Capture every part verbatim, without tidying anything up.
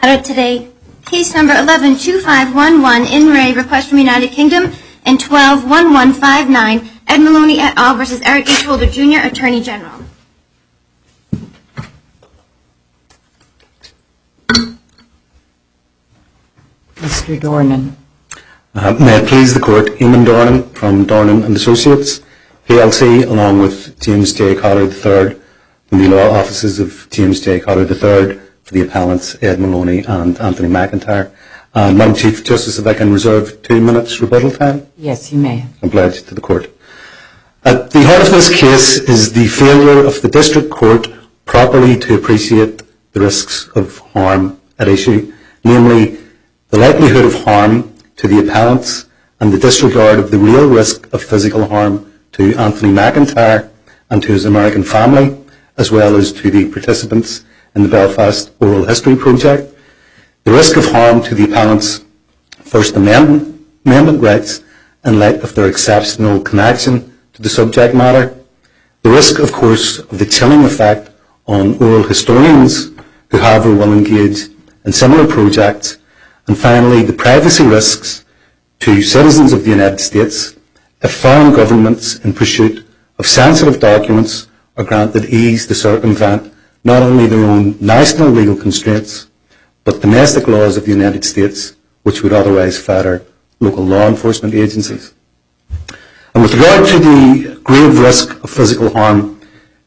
Out of today, case number eleven two five one one, In Re, request from United Kingdom, and twelve one one five nine, Ed Maloney et al. Versus Eric H. Holder, Junior, Attorney General. Mister Dornan. Uh, may it please the Court, Eamon Dornan from Dornan and Associates, P L C, along with James J. Cotter the third, from the law offices of James J. Cotter the third, for the appellants Ed Maloney and Anthony McIntyre. Uh, Madam Chief Justice, if I can reserve two minutes rebuttal time? Yes, you may. I'm pledged to the Court. At the heart of this case is the failure of the District Court properly to appreciate the risks of harm at issue, namely the likelihood of harm to the appellants and the disregard of the real risk of physical harm to Anthony McIntyre and to his American family, as well as to the participants in the Belfast Oral History Project. The risk of harm to the appellants' First Amendment, Amendment rights in light of their exceptional connection to the subject matter. The risk, of course, of the chilling effect on oral historians who have or will engage in similar projects. And finally, the privacy risks to citizens of the United States if foreign governments in pursuit of sensitive documents are granted ease to circumvent not only their own national legal constraints, but domestic laws of the United States, which would otherwise fetter local law enforcement agencies. And with regard to the grave risk of physical harm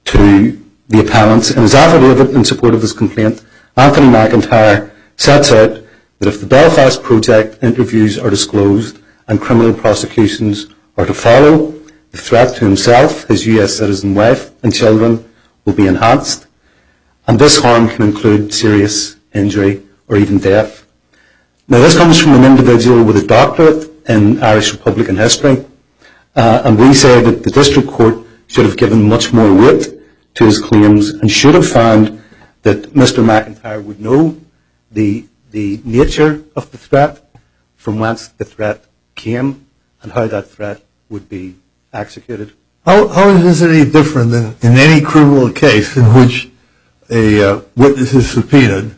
to the appellants, in his affidavit in support of his complaint, Anthony McIntyre sets out that if the Belfast Project interviews are disclosed and criminal prosecutions are to follow, the threat to himself, his U S citizen wife and children will be enhanced, and this harm can include serious injury or even death. Now, this comes from an individual with a doctorate in Irish Republican history, uh, and we say that the District Court should have given much more weight to his claims and should have found that Mister McIntyre would know the the nature of the threat, from whence the threat came, and how that threat would be executed. How, how is this any different than in any criminal case in which a uh, witness is subpoenaed,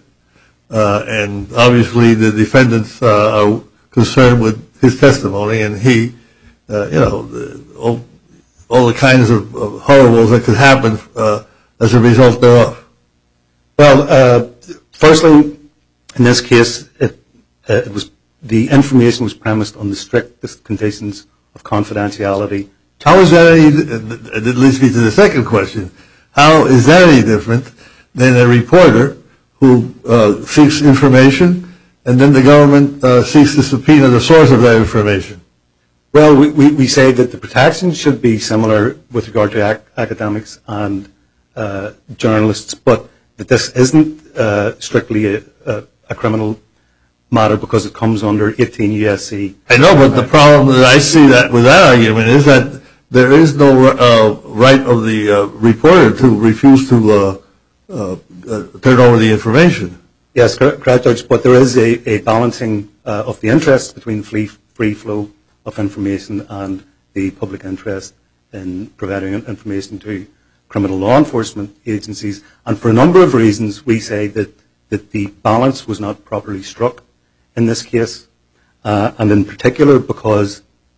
uh, and obviously the defendants uh, are concerned with his testimony, and he, uh, you know, the, all, all the kinds of, of horribles that could happen uh, as a result thereof? Well, uh, firstly, in this case, it, uh, it was the information was premised on the strictest conditions of confidentiality. How is that any? That leads me to the second question. How is that any different than a reporter who uh, seeks information, and then the government uh, seeks to subpoena the source of that information? Well, we, we, we say that the protections should be similar with regard to ac- academics and uh, journalists, but that this isn't uh, strictly a, a a criminal matter because it comes under eighteen U S C. I know, but the problem that I see that with that argument is that there is no uh, right of the uh, reporter to refuse to uh, uh, uh, turn over the information. Yes, correct, Judge, but there is a, a balancing uh, of the interests between free, free flow of information and the public interest in providing information to criminal law enforcement agencies. And for a number of reasons, we say that that the balance was not properly struck in this case, uh, and in particular because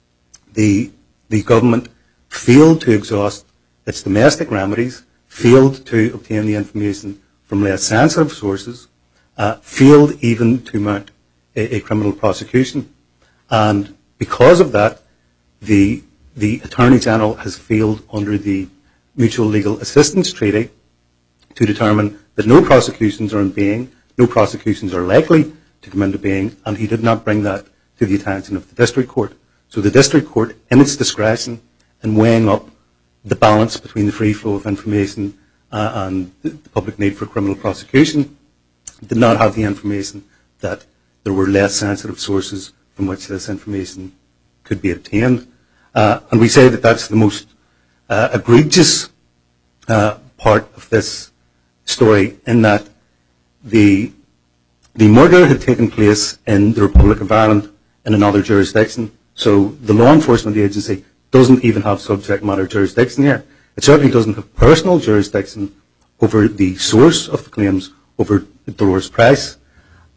the the government failed to exhaust its domestic remedies, failed to obtain the information from less sensitive sources, uh, failed even to mount a, a criminal prosecution, and because of that, the the Attorney General has failed under the Mutual Legal Assistance Treaty to determine that no prosecutions are in being, no prosecutions are likely to come into being, and he did not bring that to the attention of the District Court. So the District Court, in its discretion, in weighing up the balance between the free flow of information uh, and the public need for criminal prosecution, did not have the information that there were less sensitive sources from which this information could be obtained. Uh, and we say that that's the most uh, egregious uh, part of this story, in that the the murder had taken place in the Republic of Ireland in another jurisdiction. So the law enforcement agency doesn't even have subject matter jurisdiction here. It certainly doesn't have personal jurisdiction over the source of the claims, over Dolores Price.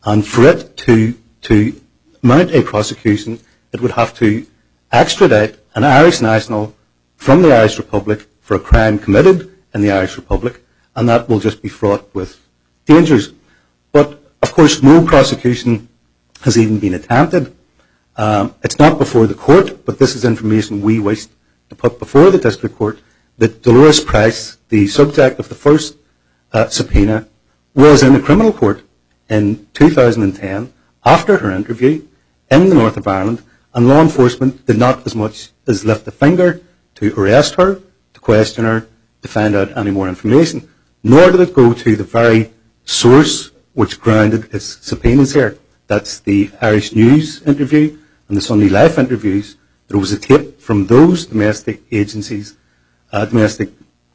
And for it to, to mount a prosecution, it would have to extradite an Irish national from the Irish Republic for a crime committed in the Irish Republic, and that will just be fraught with dangers. But, of course, no prosecution has even been attempted. Um, it's not before the court, but this is information we wish to put before the district court, that Dolores Price, the subject of the first uh, subpoena, was in a criminal court in two thousand ten after her interview in the north of Ireland, and law enforcement did not as much as lift a finger to arrest her, to question her, to find out any more information, nor did it go to the very source which grounded its subpoenas here. That's the Irish News interview and the Sunday Life interviews. There was a tape from those domestic agencies, uh, domestic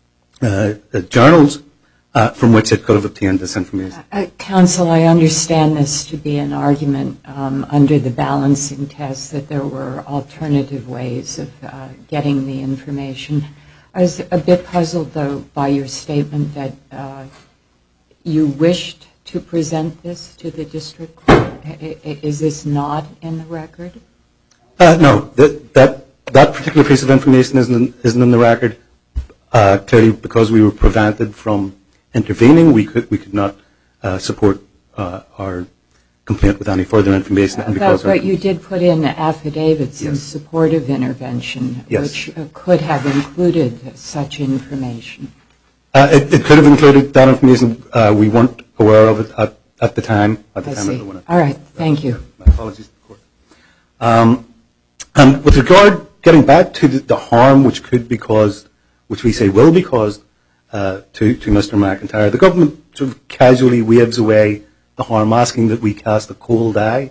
uh, uh, journals, uh, from which it could have obtained this information. Uh, Counsel, I understand this to be an argument um, under the balancing test that there were alternative ways of uh, getting the information. I was a bit puzzled, though, by your statement that uh, you wished to present this to the district court. Is this not in the record? Uh, no, that, that that particular piece of information isn't isn't in the record. Uh, clearly, because we were prevented from intervening, we could we could not uh, support uh, our complaint with any further information. And because but, but you did put in affidavits yes. in support of intervention, yes. which uh, could have included such information. Uh, it, it could have included that information. Uh, we weren't aware of it at, at the time. At the I time see. of the All right. Thank you. My apologies to the court. Um, and with regard, getting back to the, the harm which could be caused, which we say will be caused uh, to, to Mister McIntyre, the government sort of casually waves away the harm, asking that we cast a cold eye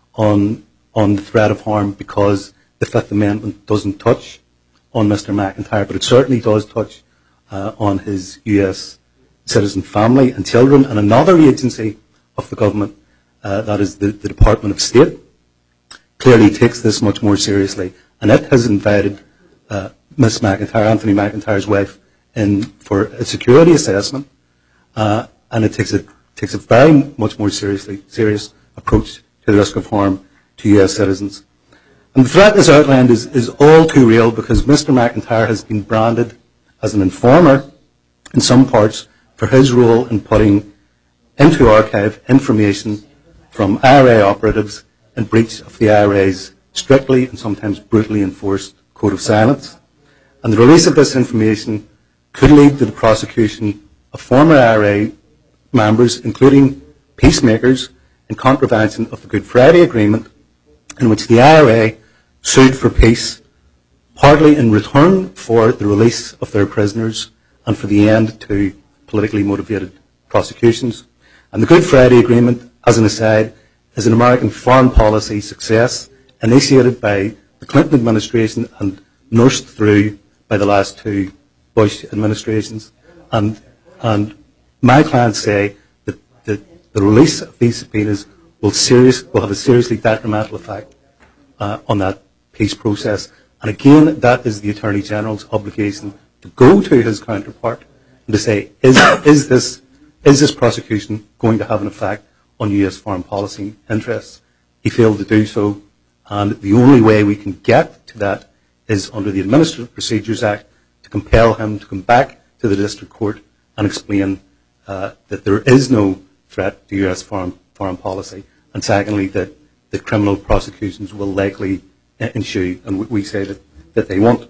on on the threat of harm because the Fifth Amendment doesn't touch on Mister McIntyre, but it certainly does touch uh, on his U S citizen family and children. And another agency of the government, uh, that is the, the Department of State, clearly takes this much more seriously, and it has invited uh, Miss McIntyre, Anthony McIntyre's wife, in for a security assessment, uh, and it takes a takes a very much more seriously serious approach to the risk of harm to U S citizens. And the threat as outlined is, is all too real because Mister McIntyre has been branded as an informer in some parts for his role in putting into archive information from I R A operatives in breach of the I R A's strictly and sometimes brutally enforced code of silence. And the release of this information could lead to the prosecution of former I R A members, including peacemakers, in contravention of the Good Friday Agreement, in which the I R A sued for peace, partly in return for the release of their prisoners and for the end to politically motivated prosecutions. And the Good Friday Agreement, as an aside, is an American foreign policy success initiated by the Clinton administration and nursed through by the last two Bush administrations. And, and my clients say that, that the release of these subpoenas will, serious, will have a seriously detrimental effect uh, on that peace process. And again, that is the Attorney General's obligation to go to his counterpart and to say, is, is, this, is this prosecution going to have an effect on U S foreign policy interests? He failed to do so, and the only way we can get to that is under the Administrative Procedures Act to compel him to come back to the district court and explain uh, that there is no threat to U S foreign, foreign policy, and secondly, that, that criminal prosecutions will likely ensue, and we, we say that, that they won't.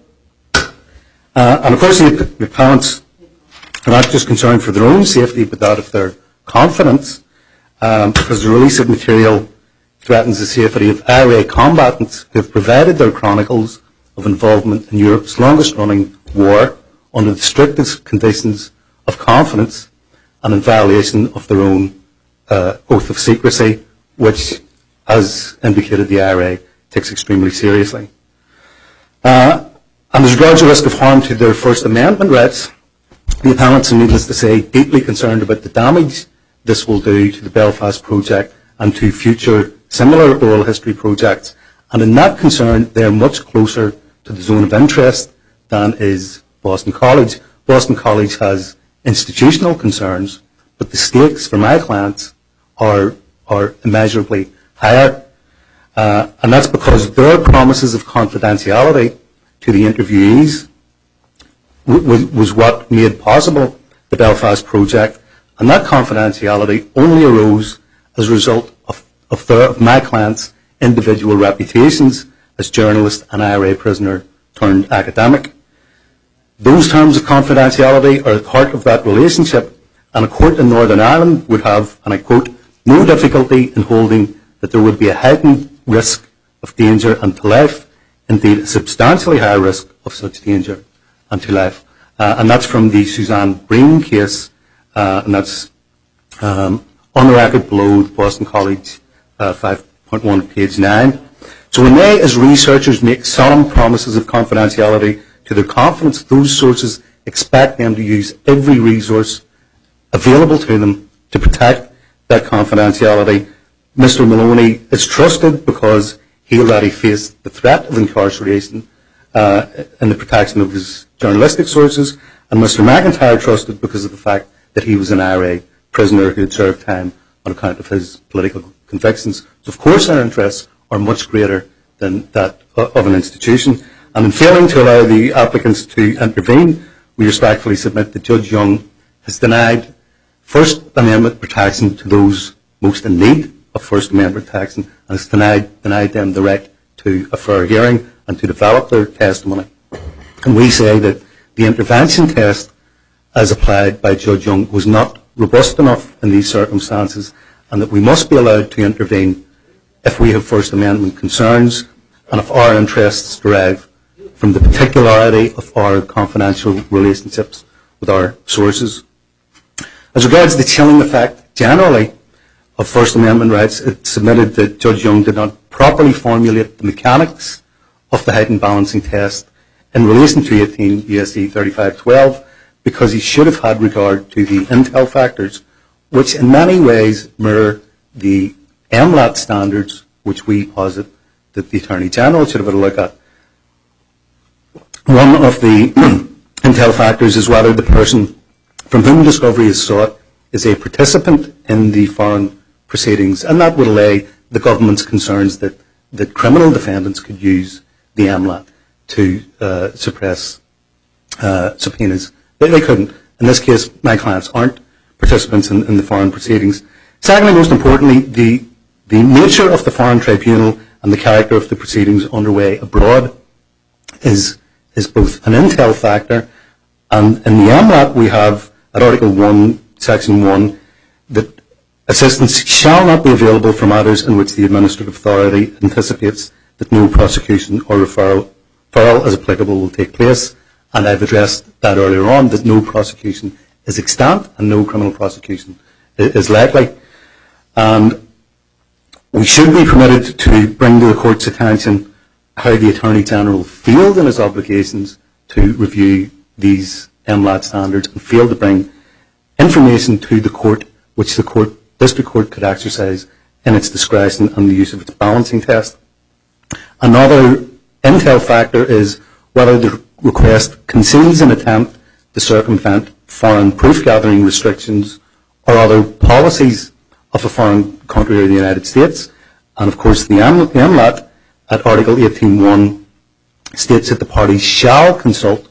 Uh, and of course, the, the parents are not just concerned for their own safety, but that of their confidence, um, because the release of material threatens the safety of I R A combatants who have provided their chronicles of involvement in Europe's longest-running war under the strictest conditions of confidence and in violation of their own uh, oath of secrecy, which, as indicated, the I R A takes extremely seriously. Uh, and as regards the risk of harm to their First Amendment rights, the appellants are, needless to say, deeply concerned about the damage this will do to the Belfast Project and to future similar oral history projects. And in that concern, they are much closer to the zone of interest than is Boston College. Boston College has institutional concerns, but the stakes for my clients are, are immeasurably higher. Uh, and that's because their promises of confidentiality to the interviewees w- was what made possible the Belfast Project, and that confidentiality only arose as a result of, of, their, of my clients' individual reputations as journalist and I R A prisoner turned academic. Those terms of confidentiality are at the heart of that relationship, and a court in Northern Ireland would have, and I quote, no difficulty in holding that there would be a heightened risk of danger and to life, indeed a substantially higher risk of such danger and to life. Uh, and that's from the Suzanne Breen case, uh, and that's um, on the record below the Boston College uh, five point one, page nine. So when they, as researchers, make solemn promises of confidentiality to their confidence, those sources expect them to use every resource available to them to protect that confidentiality. Mister Maloney is trusted because he already faced the threat of incarceration uh, in the protection of his journalistic sources, and Mister McIntyre trusted because of the fact that he was an I R A prisoner who had served time on account of his political convictions. So of course our interests are much greater than that of an institution. And in failing to allow the applicants to intervene, we respectfully submit that Judge Young has denied First Amendment protection to those most in need of First Amendment protection, and has denied, denied them the right to a fair hearing and to develop their testimony. And we say that the intervention test as applied by Judge Young was not robust enough in these circumstances, and that we must be allowed to intervene if we have First Amendment concerns and if our interests derive from the particularity of our confidential relationships with our sources. As regards the chilling effect generally of First Amendment rights, it submitted that Judge Young did not properly formulate the mechanics of the heightened balancing test in relation to eighteen U S C thirty-five twelve, because he should have had regard to the intel factors, which in many ways mirror the M L A T standards, which we posit that the Attorney General should have had a look at. One of the intel factors is whether the person from whom discovery is sought is a participant in the foreign proceedings, and that would allay the government's concerns that, that criminal defendants could use the M L A T to uh, suppress uh, subpoenas. They, they couldn't. In this case, my clients aren't participants in, in the foreign proceedings. Secondly, most importantly, the, the nature of the foreign tribunal and the character of the proceedings underway abroad is, is both an intel factor, and in the M L A T we have at Article one, Section one, that assistance shall not be available for matters in which the administrative authority anticipates that no prosecution or referral, referral as applicable will take place. And I've addressed that earlier on, that no prosecution is extant and no criminal prosecution is likely. And we should be permitted to bring to the Court's attention how the Attorney General failed in his obligations to review these M L A T standards and failed to bring information to the Court which the court, District Court could exercise in its discretion and the use of its balancing test. Another intel factor is whether the request conceals an attempt to circumvent foreign proof-gathering restrictions or other policies of a foreign country or the United States. And of course the M L A T at Article eighteen one states that the parties shall consult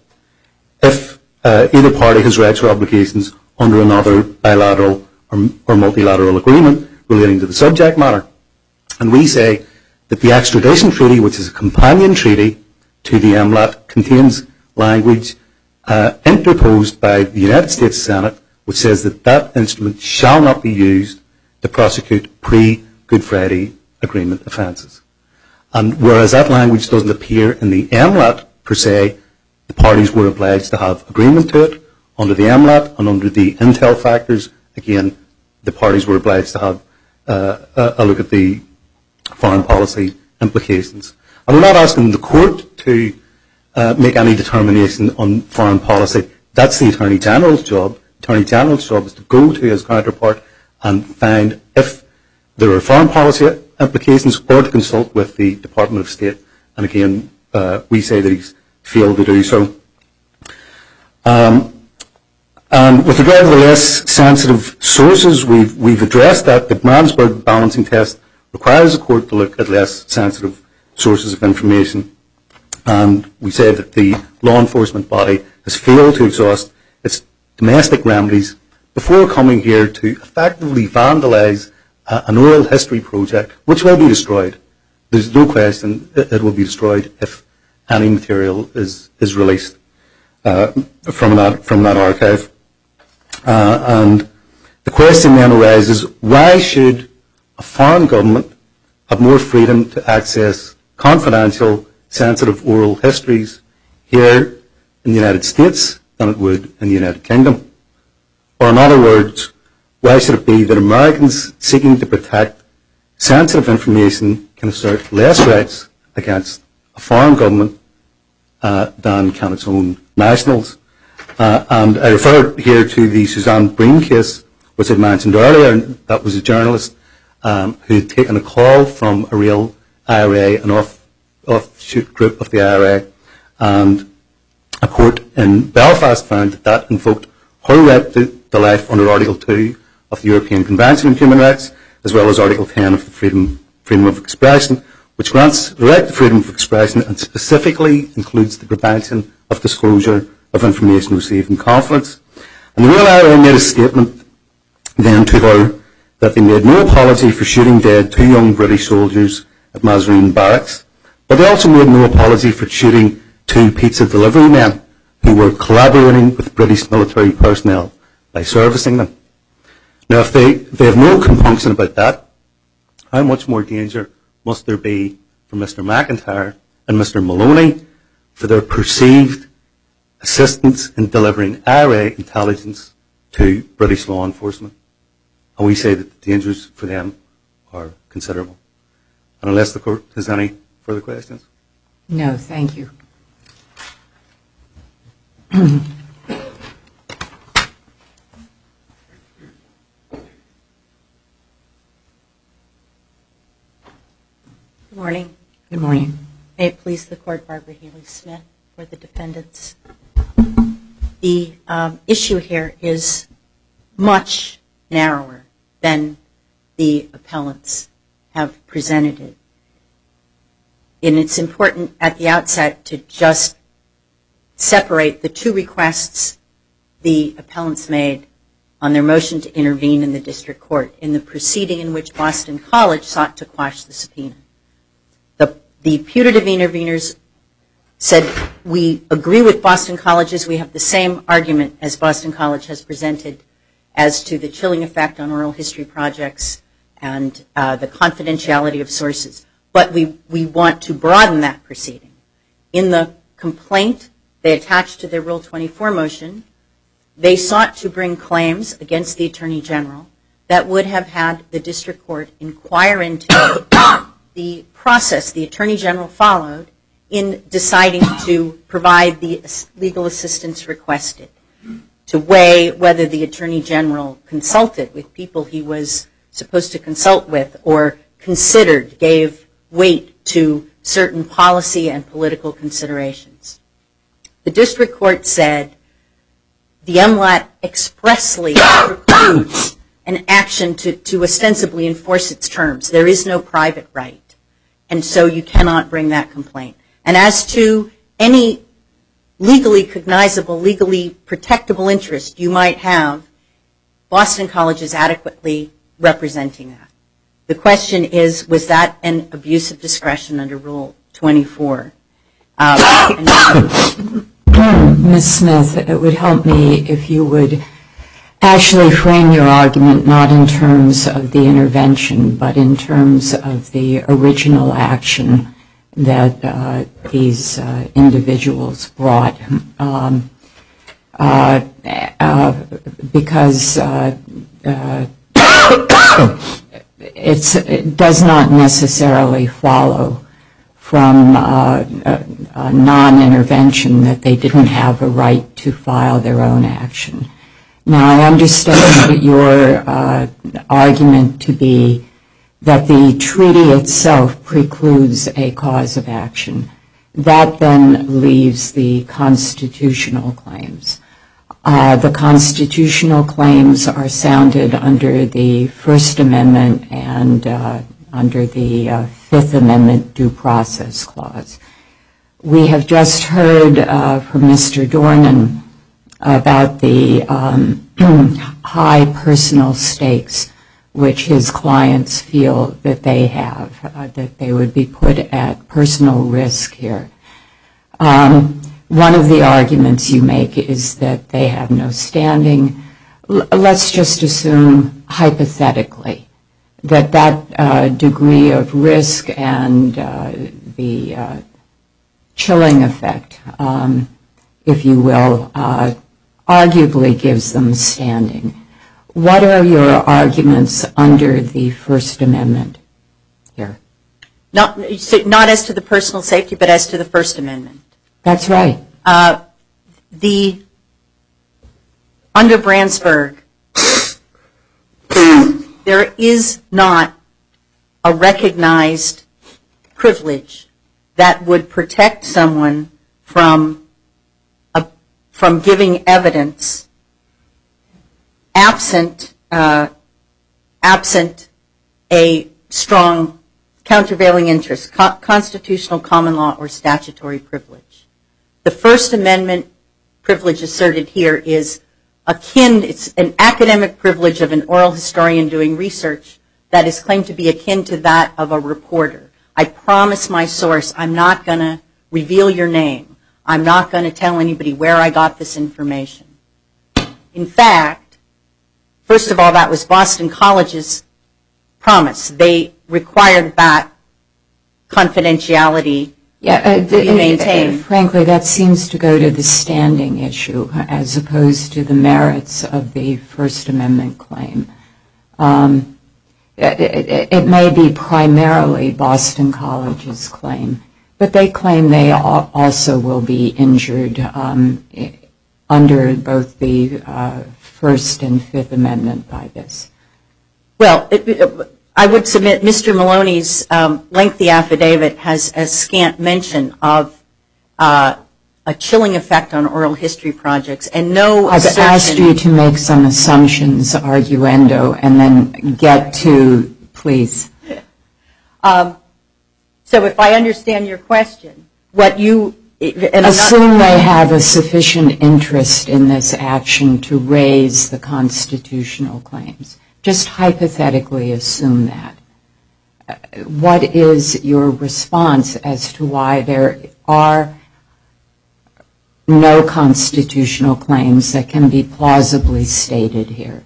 if uh, either party has rights or obligations under another bilateral or, or multilateral agreement relating to the subject matter. And we say that the extradition treaty, which is a companion treaty to the M L A T, contains language uh, interposed by the United States Senate which says that that instrument shall not be used to prosecute pre-Good Friday Agreement offences. And whereas that language doesn't appear in the M L A T per se, the parties were obliged to have agreement to it under the M L A T, and under the intel factors, again, the parties were obliged to have uh, a look at the foreign policy implications. And we're not asking the Court to uh, make any determination on foreign policy. That's the Attorney General's job. The Attorney General's job is to go to his counterpart and find if there are foreign policy implications, or to consult with the Department of State. And again, uh, we say that he's failed to do so. Um, And with regard to the less sensitive sources, we've, we've addressed that. The Brandsburg balancing test requires a court to look at less sensitive sources of information. And we say that the law enforcement body has failed to exhaust its domestic remedies before coming here to effectively vandalise uh, an oral history project, which will be destroyed. There's no question it, it will be destroyed if any material is, is released uh, from, that, from that archive. Uh, and the question then arises, why should a foreign government have more freedom to access confidential, sensitive oral histories here in the United States than it would in the United Kingdom? Or in other words, why should it be that Americans seeking to protect sensitive information can assert less rights against a foreign government uh, than can its own nationals? Uh, and I refer here to the Suzanne Breen case, which I mentioned earlier. And that was a journalist um, who had taken a call from a real I R A, an off, offshoot group of the I R A, and a court in Belfast found that that invoked her right to, to life under Article two of the European Convention on Human Rights, as well as Article ten of the Freedom, freedom of Expression, which grants the right to freedom of expression and specifically includes the prevention of disclosure of information received in confidence. And the Real I R A made a statement then to her that they made no apology for shooting dead two young British soldiers at Mazarine Barracks, but they also made no apology for shooting two pizza delivery men who were collaborating with British military personnel by servicing them. Now, if they, they have no compunction about that, how much more danger must there be for Mister McIntyre and Mister Maloney for their perceived assistance in delivering I R A intelligence to British law enforcement? And we say that the dangers for them are considerable. And unless the court has any further questions. No, thank you. Good morning. Good morning. May it please the Court, Barbara Healy-Smith for the defendants. The um, issue here is much narrower than the appellants have presented it. And it's important at the outset to just separate the two requests the appellants made on their motion to intervene in the district court in the proceeding in which Boston College sought to quash the subpoena. The, the putative interveners said, we agree with Boston Colleges. We have the same argument as Boston College has presented as to the chilling effect on oral history projects and uh, the confidentiality of sources. But we, we want to broaden that proceeding. In the complaint they attached to their Rule twenty-four motion, they sought to bring claims against the Attorney General that would have had the district court inquire into the process the Attorney General followed in deciding to provide the legal assistance requested, to weigh whether the Attorney General consulted with people he was supposed to consult with or considered, gave weight to certain policy and political considerations. The district court said the M L A T expressly precludes an action to, to ostensibly enforce its terms. There is no private right, and so you cannot bring that complaint. And as to any legally cognizable, legally protectable interest you might have, Boston College is adequately representing that. The question is, was that an abuse of discretion under Rule twenty-four? Um, Miz Smith, it would help me if you would actually frame your argument not in terms of the intervention, but in terms of the original action that uh, these uh, individuals brought. Um, uh, uh, because uh, uh, it's, it does not necessarily follow from uh, a, a non-intervention that they didn't have a right to file their own action. Now, I understand your uh, argument to be that the treaty itself precludes a cause of action. That then leaves the constitutional claims. Uh, the constitutional claims are sounded under the First Amendment and uh, under the uh, Fifth Amendment due process clause. We have just heard uh, from Mister Dornan about the um, high personal stakes which his clients feel that they have, uh, that they would be put at personal risk here. Um, one of the arguments you make is that they have no standing. L- let's just assume hypothetically that that uh, degree of risk and uh, the uh, chilling effect, um, if you will, uh, arguably gives them standing. What are your arguments under the First Amendment here? Not, not as to the personal safety, but as to the First Amendment. That's right. Uh, the under Brandsburg, there is not a recognized privilege that would protect someone from a, from giving evidence absent uh, absent a strong countervailing interest, co- constitutional, common law, or statutory privilege. The First Amendment privilege asserted here is akin, it's an academic privilege of an oral historian doing research that is claimed to be akin to that of a reporter. I promise my source I'm not going to reveal your name. I'm not going to tell anybody where I got this information. In fact, first of all, that was Boston College's promise. They required that confidentiality yeah, uh, to be maintained. Uh, frankly, that seems to go to the standing issue as opposed to the merits of the First Amendment claim. Um, it, it, it may be primarily Boston College's claim, but they claim they also will be injured um, under both the uh, First and Fifth Amendment by this. Well, it, it, I would submit Mister Maloney's um, lengthy affidavit has a scant mention of uh, a chilling effect on oral history projects and no I've assertion. asked you to make some assumptions, arguendo, and then get to, please. Um, so if I understand your question, what you... And Assume they have a sufficient interest in this action to raise the constitutional claims. Just hypothetically assume that. Uh, what is your response as to why there are no constitutional claims that can be plausibly stated here?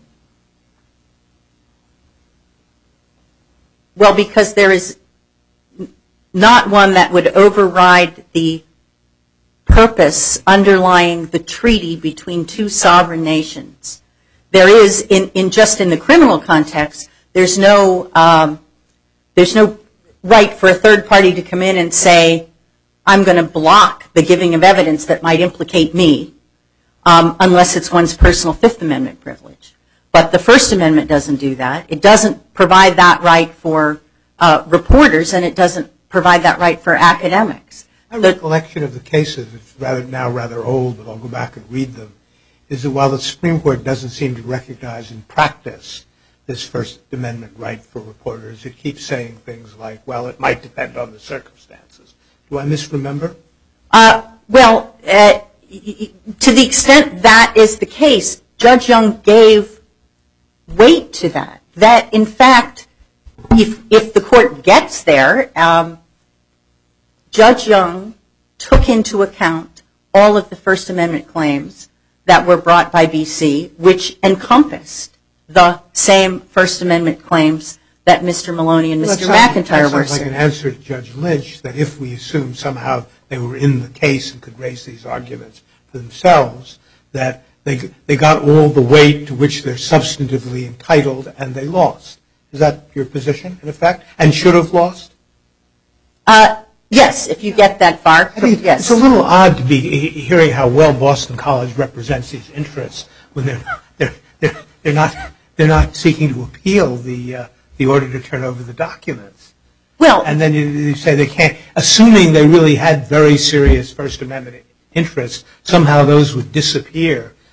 Well, because there is not one that would override the purpose underlying the treaty between two sovereign nations. There is, in, in just in the criminal context, there's no um, there's no right for a third party to come in and say, I'm going to block the giving of evidence that might implicate me, um, unless it's one's personal Fifth Amendment privilege. But the First Amendment doesn't do that. It doesn't provide that right for uh, reporters, and it doesn't provide that right for academics. My recollection of the cases, it's rather now rather old, but I'll go back and read them, is that while the Supreme Court doesn't seem to recognize in practice this First Amendment right for reporters, it keeps saying things like, well, it might depend on the circumstances. Do I misremember? Uh, well, uh, to the extent that is the case, Judge Young gave weight to that. That, in fact, if, if the court gets there, um, Judge Young took into account all of the First Amendment claims that were brought by B C, which encompassed the same First Amendment claims that Mister Maloney and Mister Well, that McIntyre sounds, were that sounds like an asserting. answer to Judge Lynch, that if we assume somehow they were in the case and could raise these arguments for themselves, that they, they got all the weight to which they're substantively entitled and they lost. Is that your position, in effect, and should have lost? Uh, yes, if you get that far. I think yes. it's a little odd to be hearing how well Boston College represents these interests when they're they're they're, they're not they're not seeking to appeal the uh, the order to turn over the documents. Well, and then you, you say they can't, assuming they really had very serious First Amendment interests, somehow those would disappear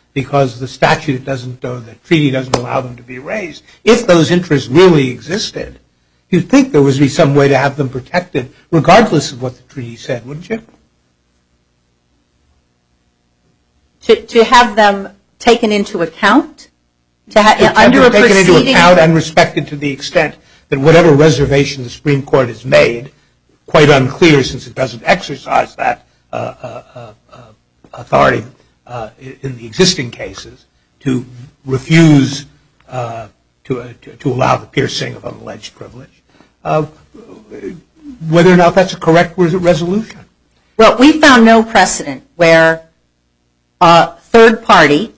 because the statute doesn't, or the treaty doesn't allow them to be raised. If those interests really existed, you'd think there would be some way to have them protected, regardless of what the treaty said, wouldn't you? To, to have them taken into account? To ha- to under have them a taken into proceeding? account and respected to the extent that whatever reservation the Supreme Court has made, quite unclear since it doesn't exercise that uh, uh, uh, authority uh, in the existing cases, to refuse uh, to, uh, to to allow the piercing of an alleged privilege, uh, whether or not that's a correct res- resolution. Well, we found no precedent where a third party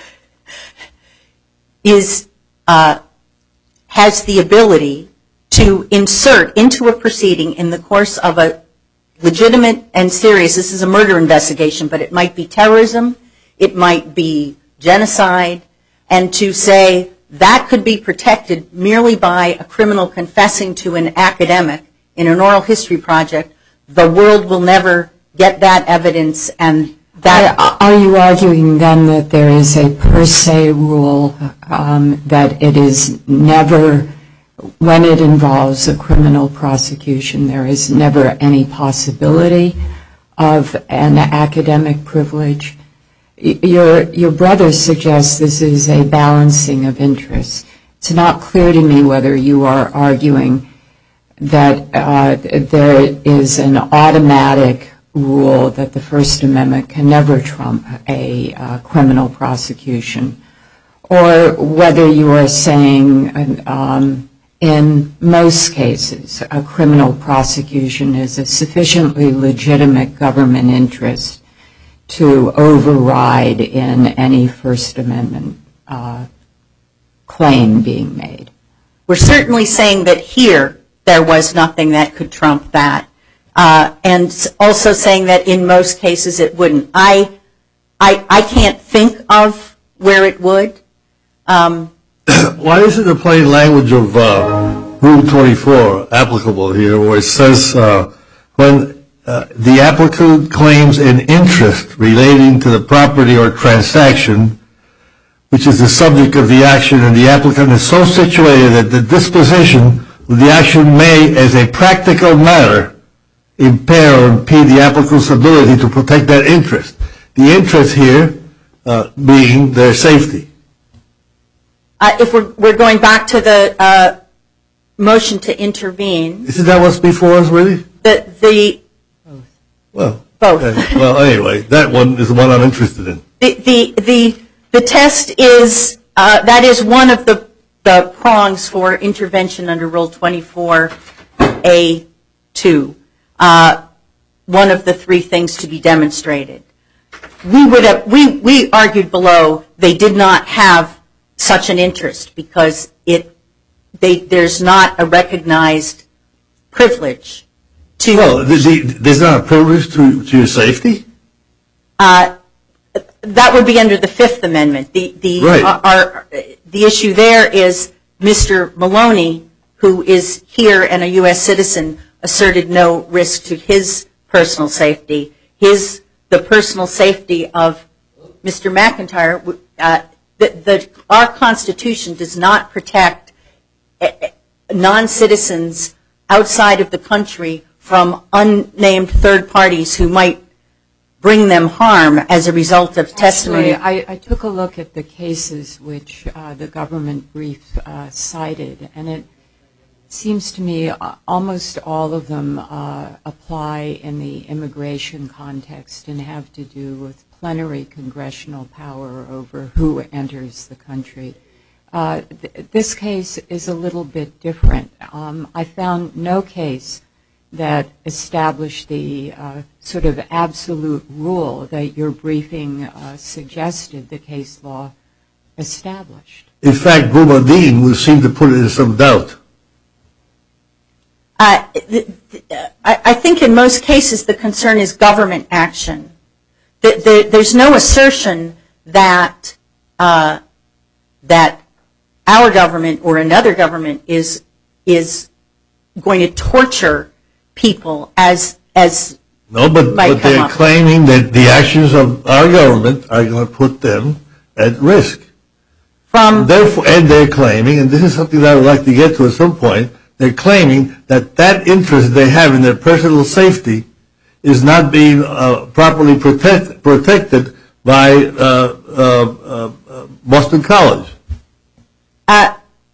is uh, has the ability to insert into a proceeding in the course of a legitimate and serious, this is a murder investigation, but it might be terrorism, it might be genocide, and to say that could be protected merely by a criminal confessing to an academic in an oral history project. The world will never get that evidence, and that... Are you arguing then that there is a per se rule um, that it is never, when it involves a criminal prosecution, there is never any possibility of an academic privilege? Your, your brother suggests this is a balancing of interests. It's not clear to me whether you are arguing that uh, there is an automatic rule that the First Amendment can never trump a uh, criminal prosecution, or whether you are saying um, in most cases a criminal prosecution is a sufficiently legitimate government interest to override in any First Amendment uh, claim being made. We're certainly saying that here there was nothing that could trump that. Uh, and also saying that in most cases it wouldn't. I, I, I can't think of where it would. Um, Why isn't the plain language of uh, Rule twenty-four applicable here, where it says uh, when uh, the applicant claims an interest relating to the property or transaction, which is the subject of the action, and the applicant is so situated that the disposition of the action may, as a practical matter, impair or impede the applicant's ability to protect that interest. The interest here uh, being their safety. uh, if we're, we're going back to the uh, motion to intervene. Isn't that what's before us, really? The, the Well, both. okay. Well, anyway, that one is the one I'm interested in. The, the, the, the test is, uh, that is one of the, the prongs for intervention under Rule twenty-four A two. Uh, one of the three things to be demonstrated. We would have, we, we argued below they did not have such an interest because it, they, there's not a recognized privilege to. Well, the, the, there's not a privilege to, to your safety? Uh, that would be under the Fifth Amendment. The, the, right. our, our, the issue there is Mister Maloney, who is here and a U S citizen, asserted no risk to his personal safety. His, the personal safety of Mister McIntyre, uh, the, the, our Constitution does not protect non-citizens outside of the country from unnamed third parties who might bring them harm as a result of testimony. Actually, I, I took a look at the cases which uh, the government brief uh, cited, and it seems to me uh, almost all of them uh, apply in the immigration context and have to do with plenary congressional power over who enters the country. Uh, th- this case is a little bit different. Um, I found no case that established the uh, sort of absolute rule that your briefing uh, suggested the case law established. In fact, Boumediene would seem to put it in some doubt. Uh, th- th- I, I think in most cases the concern is government action. The, the, there's no assertion that uh, that our government or another government is is going to torture people as as No, but, might but come they're up. claiming that the actions of our government are going to put them at risk. From Therefore, and they're claiming, and this is something that I would like to get to at some point, they're claiming that that interest they have in their personal safety is not being uh, properly protect, protected by uh, uh, uh, Boston College. Uh,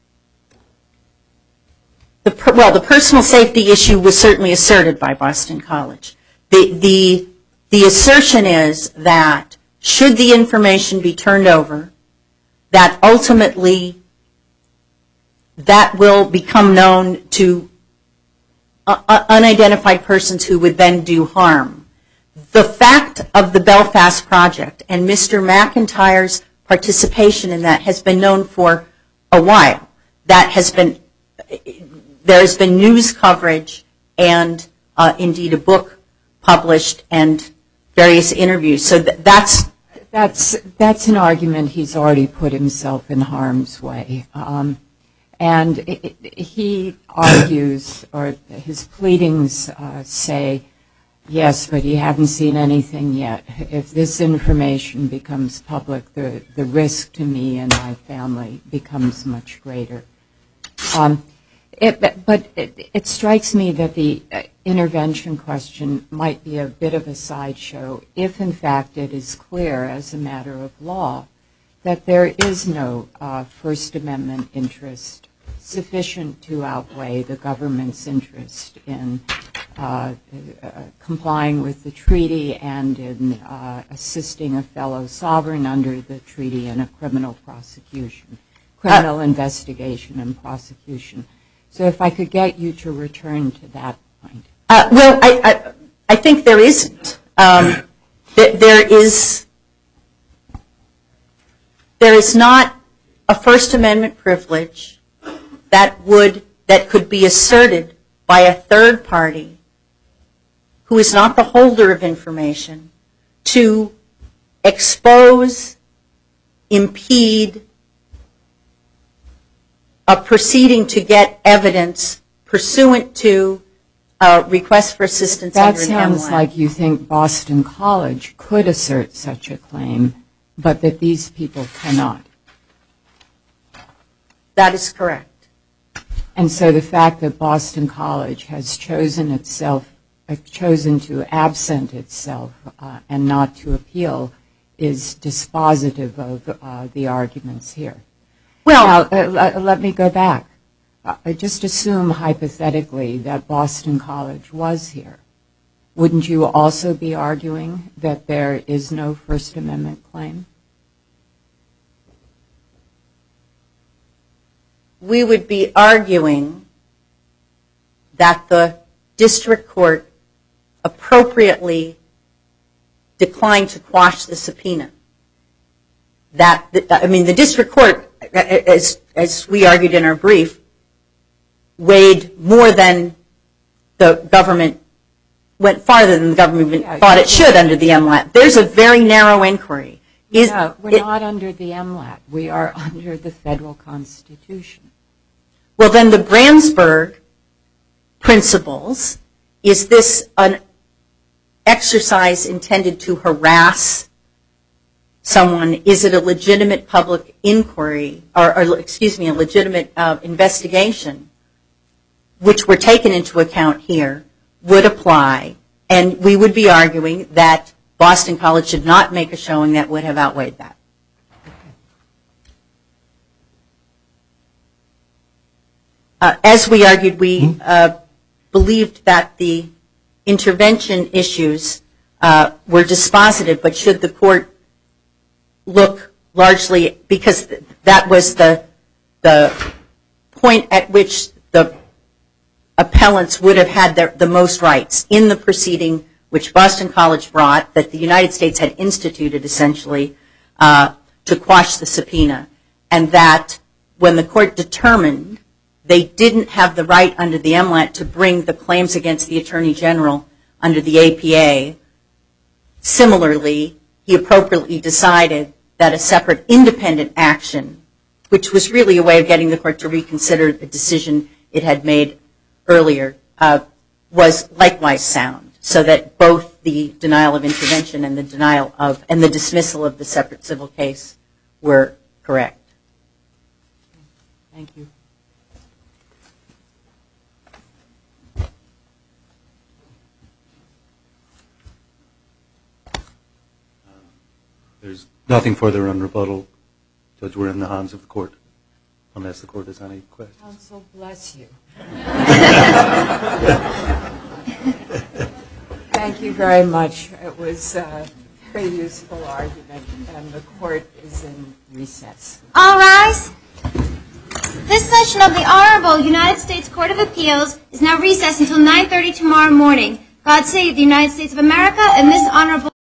the per, well, the personal safety issue was certainly asserted by Boston College. The, the, the assertion is that should the information be turned over, that ultimately that will become known to uh, unidentified persons who would then do harm. The fact of the Belfast Project and Mister McIntyre's participation in that has been known for a while. That has been, there has been news coverage and uh, indeed a book published and various interviews. So th- that's That's that's an argument he's already put himself in harm's way. Um, and it, it, he argues, or his pleadings uh, say, yes, but you haven't seen anything yet. If this information becomes public, the, the risk to me and my family becomes much greater. Um, It, but it, it strikes me that the uh, intervention question might be a bit of a sideshow if, in fact, it is clear as a matter of law that there is no uh, First Amendment interest sufficient to outweigh the government's interest in uh, uh, complying with the treaty and in uh, assisting a fellow sovereign under the treaty in a criminal prosecution, criminal uh, investigation and prosecution. So if I could get you to return to that point. Uh, well, I, I, I think there isn't. Um, th- there is there is not a First Amendment privilege that would that could be asserted by a third party who is not the holder of information to expose, impede, a proceeding to get evidence pursuant to a request for assistance that under an M L A T. That sounds like you think Boston College could assert such a claim, but that these people cannot. That is correct. And so the fact that Boston College has chosen itself, uh, chosen to absent itself uh, and not to appeal is dispositive of uh, the arguments here. Well, now, uh, let me go back. Uh, just assume hypothetically that Boston College was here. Wouldn't you also be arguing that there is no First Amendment claim? We would be arguing that the district court appropriately declined to quash the subpoena. That, I mean, the district court, as, as we argued in our brief, weighed more than the government, went farther than the government yeah, thought it should under the M L A T. There's a very narrow inquiry. Is, no, we're it, not under the M L A T. We are under the federal Constitution. Well, then the Brandsburg principles, is this an exercise intended to harass someone? Is it a legitimate public inquiry, or, or excuse me, a legitimate uh, investigation, which were taken into account here, would apply, and we would be arguing that Boston College should not make a showing that would have outweighed that. Uh, as we argued, we uh, believed that the intervention issues uh, were dispositive, but should the court look largely, because that was the the point at which the appellants would have had their, the most rights in the proceeding which Boston College brought, that the United States had instituted essentially uh, to quash the subpoena, and that when the court determined they didn't have the right under the M L A T to bring the claims against the Attorney General under the A P A, similarly, he appropriately decided that a separate independent action, which was really a way of getting the court to reconsider the decision it had made earlier, uh, was likewise sound, so that both the denial of intervention and the denial of and the dismissal of the separate civil case were correct. Thank you. There's nothing further on rebuttal. Judge, we're in the hands of the court, unless the court has any questions. Counsel, bless you. Thank you very much. It was a very useful argument, and the court is in recess. All rise. This session of the Honorable United States Court of Appeals is now recessed until nine thirty tomorrow morning. God save the United States of America and this honorable